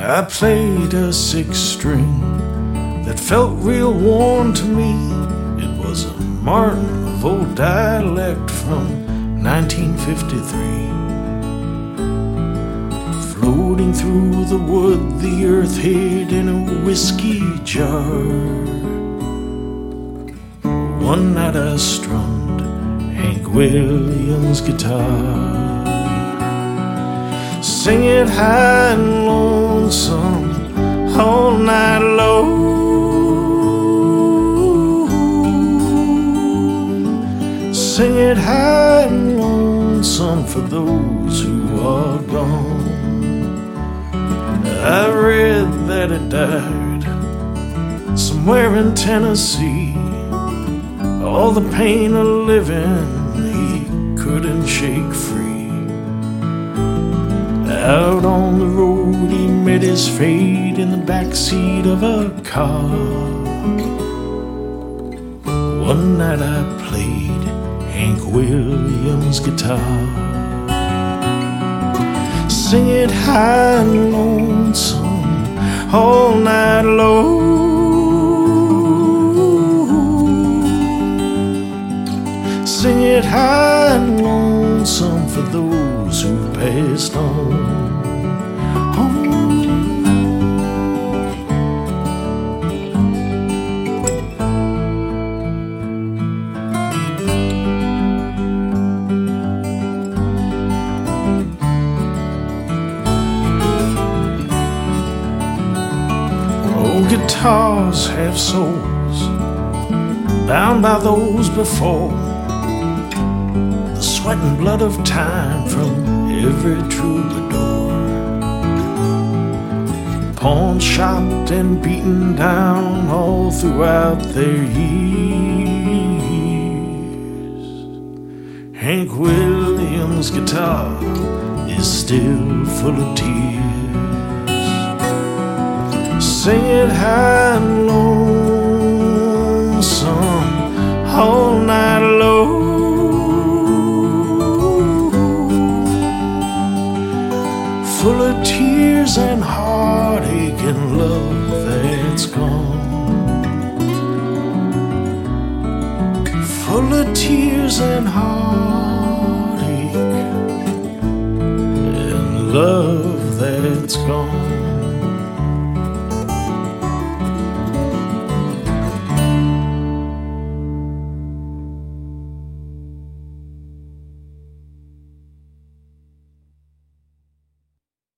I played a six string that felt real worn to me. It was a Martin of old dialect from 1953. Floating through the wood, the earth hid in a whiskey jar. One night I strummed Hank Williams' guitar. Sing it high and lonesome all night long. Sing it high and lonesome for those who are gone. I read that it died somewhere in Tennessee. All the pain of living he couldn't shake free. Out on the road he met his fate in the backseat of a car. One night I played Hank Williams' guitar. Sing it high and lonesome all night long. Sing it high and lonesome for those who passed on. Guitars have souls bound by those before. The sweat and blood of time from every troubadour. Pawned, shopped, and beaten down all throughout their years. Hank Williams' guitar is still full of tears. Sing it high and lonesome all night long. Full of tears and heartache and love that's gone. Full of tears and heartache and love that's gone.